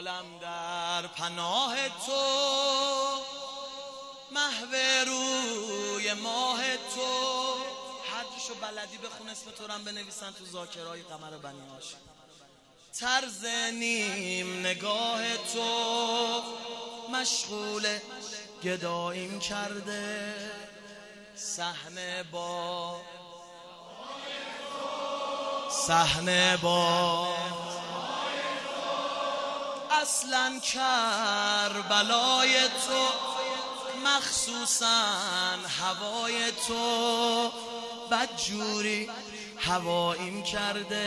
عالم در پناه تو، محو روی ماه تو. هر جوشو بلدی بخون اسم تو رم بنویسن تو ذاکرهای قمر بنی هاشم. طرز نیم نگاه تو مشغول گداییم کرده، صحنه با اصلا کربلای تو، مخصوصا هوای تو بدجوری هواییم کرده.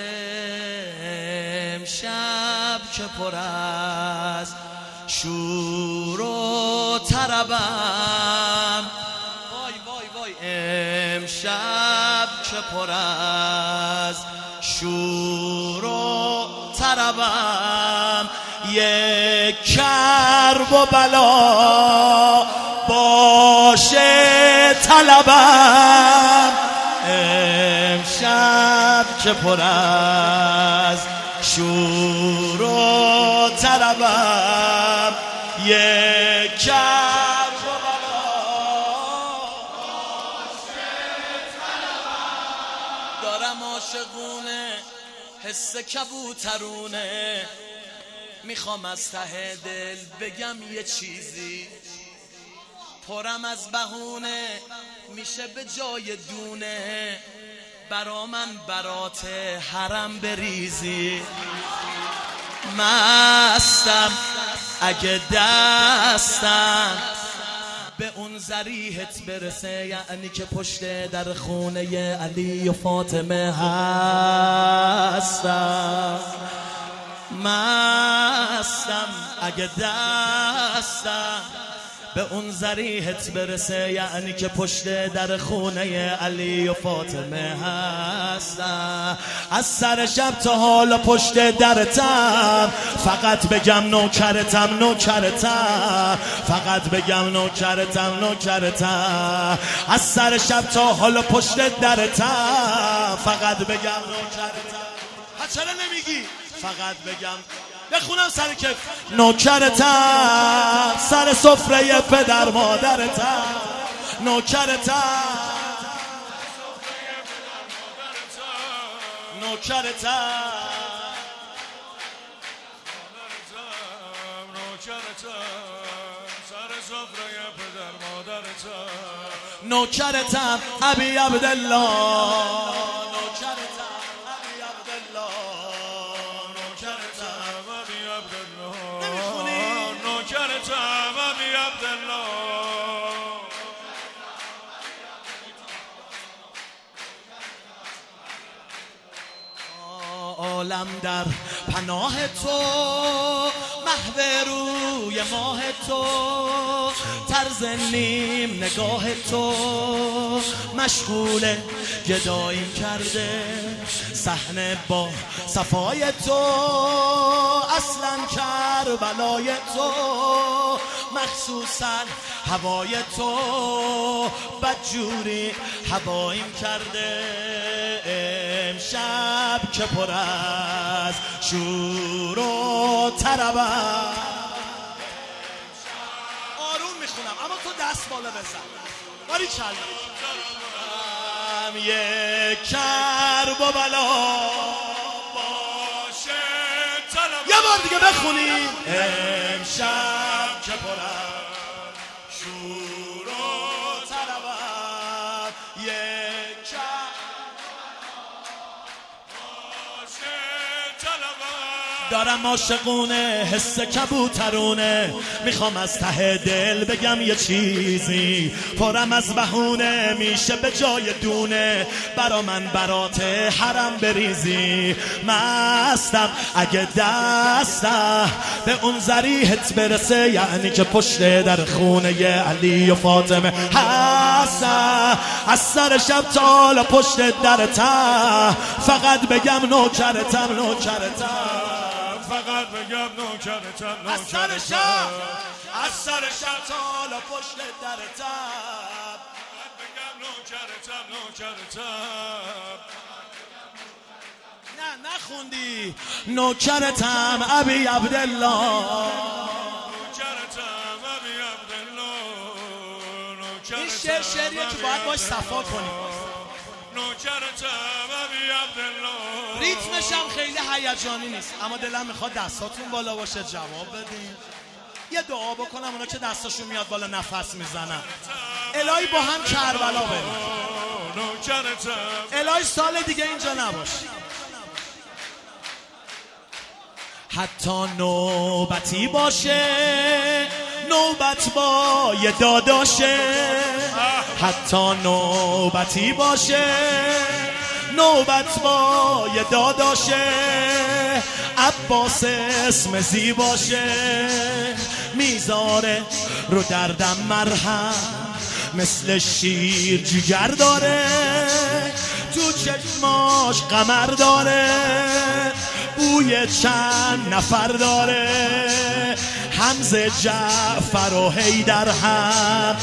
امشب که پر از شور و طربم، وای وای وای، امشب که پر از شور و طربم، یک کرب و بلا باشه طلبم. امشب که پر از شور و طربم، یک کرب و بلا باشه طلبم. دارم عاشقونه حس کبوترونه، میخوام از ته دل بگم یه چیزی، پرم از بهونه میشه به جای دونه، برا من برات حرم بریزی. مستم اگه دستم به اون ذریحت برسه، یعنی که پشت در خونه علی و فاطمه هستم. مستم اگه دستم به اون ذریحت برسه، یعنی که پشت در خونه علی و فاطمه هستم. از سر شب تا حالا پشت درتم، فقط بگم نوکرتم نوکرتم، فقط بگم نوکرتم نوکرتم. از سر شب تا حالا پشت درتم، فقط بگم نوکرتم. چرا نمیگی؟ فقط بگم بخونم سر کف نوکرتم، سر سفره پدر مادرتم نوکرتم، نوکرتم، سر سفره پدر مادرتم نوکرتم ابی عبدالله، نوکرتم ابی عبدالله، نوکرتم ابی عبدالله، نمیخونی؟ نوکرتم ابی عبدالله. عالم در پناه تو، محو روی ماه تو، طرز نیم نگاه تو مشغول گداییم کرده، صحنه با صفای تو اصلا کربلای تو، مخصوصا هوای تو بدجوری هواییم کرده. امشب که پر از شور و طربم، آروم میخونم اما تو دست بالا بزن، باری چند یک کرب و بلا باشه طلبم. یه بار دیگه بخونی. امشب که پر از شور و طربم، یک دارم عاشقونه حس کبوترونه، میخوام از ته دل بگم یه چیزی، پرم از بهونه میشه به جای دونه، برا من برات حرم بریزی. مستم اگه دستم به اون ذریحت برسه، یعنی که پشت در خونه علی و فاطمه هستم. از سر شب تا حالا پشت درتم، فقط بگم نوکرتم نوکرتم، فقط بگم نوکرتم از سر نوکرتم. شب، از سر شب تا حالا پشت درتم، فقط بگم نوکرتم نوکرتم. نه نخوندی نوکرتم ابی عبدالله. این شعریه که باید باش صفا کنیم. ریتمش هم خیلی هیجانی نیست، اما دلم میخواد دستاتون بالا باشه جواب بدین. یه دعا بکنم اونا که دستاشون میاد بالا نفس میزنن. الهی با هم کربلا بریم. الهی سال دیگه اینجا نباش. حتی نوبتی باشه نوبت با یه داداشه، حتی نوبتی باشه نوبت با یه داداشه، عباس اسم زیباشه، میذاره رو دردم مرهم، مثل شیر جگر داره، تو چشماش قمر داره، بوی چند نفر داره، حمزه جعفر و حیدر هم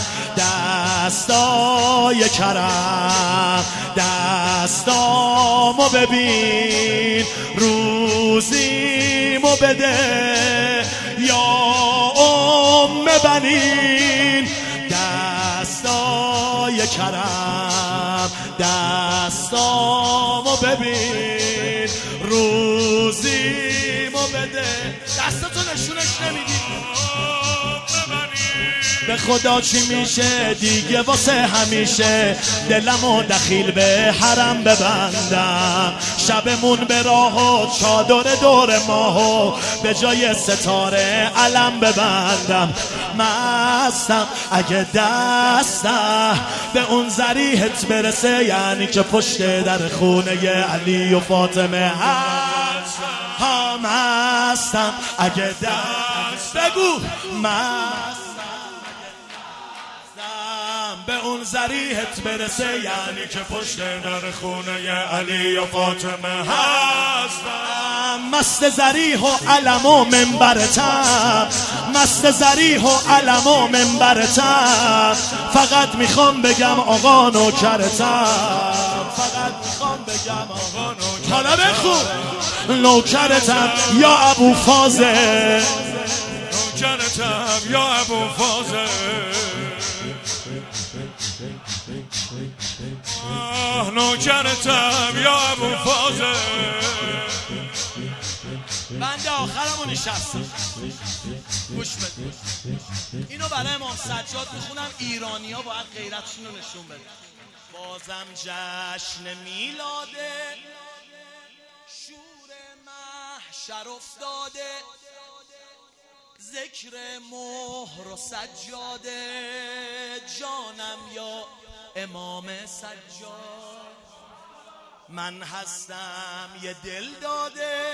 دستای کرم، دستامو ببین روزیمو بده یا ام بنین، دستای کرم دستامو ببین روزیمو بده. دستاتو نشونش نمیدی به خدا چی میشه دیگه واسه همیشه، دلمو دخیل به حرم ببندم، شبمون به راه و چادر دور ماهو به جای ستاره علم ببندم، مستم اگه دستم به اون ذریحت برسه، یعنی که پشت در خونه علی و فاطمه هست، مستم اگه دست بگو مستم به اون ذریحت برسه، یعنی که پشت در خونه علی و فاطمه هستم، مست ذریح و علم و منبرتم، مست ذریح و علم و منبرتم، فقط میخوام بگم آقا نوکرتم، فقط میخوام بگم آقا نوکرتم. حالا بخون نوکرتم یا ابو فاضل، نوکرتم یا ابو فاضل، نوکرتم یا ابو فاضل. بنده آخرمو نشستم گوش بده، اینو برای امام سجاد میخونم، ایرانی ها باید غیرتشون رو نشون بده. بازم جشن میلاده شور محشر افتاده، ذکر مهر و سجاده، جانم یا امام سجاد، من هستم یه دل داده،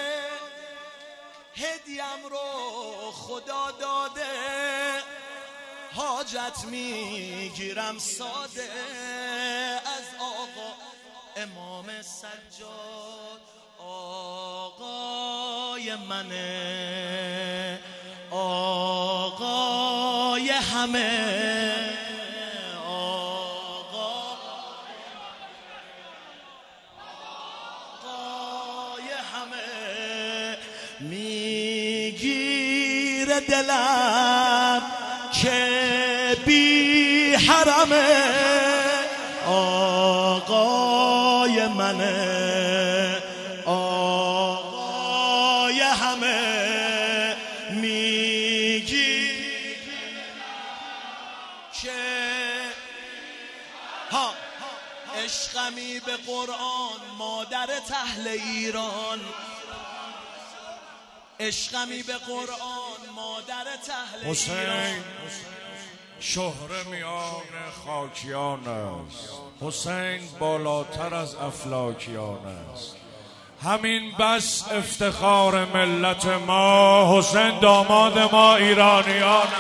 هدیم رو خدا داده، حاجت میگیرم ساده از آقا امام سجاد، آقای منه آقای همه، آقای همه، میگیره دلم که بی حرمه، آقای منه آقای همه، میگی که ها عشقمی به قرآن مادر اهل ایران، عشقمی به قرآن مادر اهل ایران، شهره میان خاکیان است، حسین بالاتر از افلاکیان است، همین بس افتخار ملت ما، حسین داماد ما ایرانیان.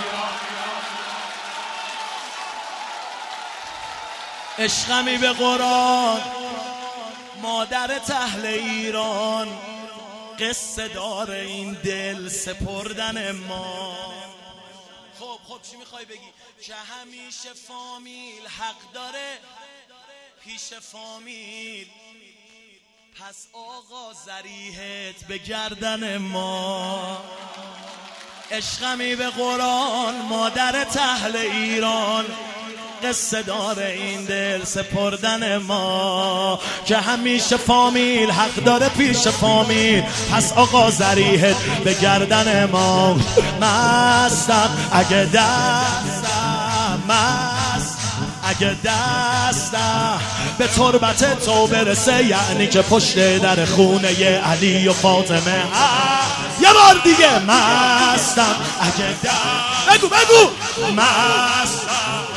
عشقمی به قرآن مادر اهل ایران، قصه دار این دل سپردن ما. خب چی میخوای بگی؟ که همیشه فامیل حق داره پیش فامیل پس آقا زریحت به گردن ما، عشقمی به قرآن مادر اهل ایران، قصه دار این دل سپردن ما که همیشه فامیل حق داره پیش فامیل. پس آقا زریحت به گردن ما، مستم اگه دستم، مست اگه دستم به تربت تو برسه، یعنی که پشت در خونه علی و فاطمه یه بار دیگه مستم اگه دستم، بگو مستم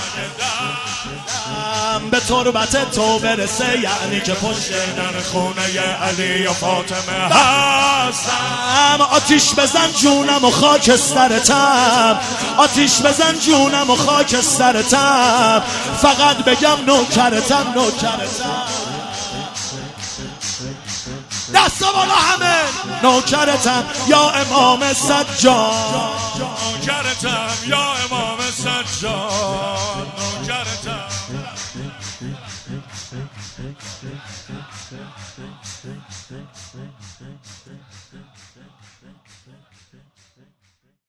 به تربت تو برسه، یعنی که پشت در خونه علی و فاطمه هستم. آتیش بزن جونم و خاکسترتم، آتیش بزن جونم و خاکسترتم، فقط بگم نوکرتم نوکرتم. دستا بالا همه، نوکرتم یا امام سجاد، نوکرتم یا امام سجاد، نوکرتم. Thank you.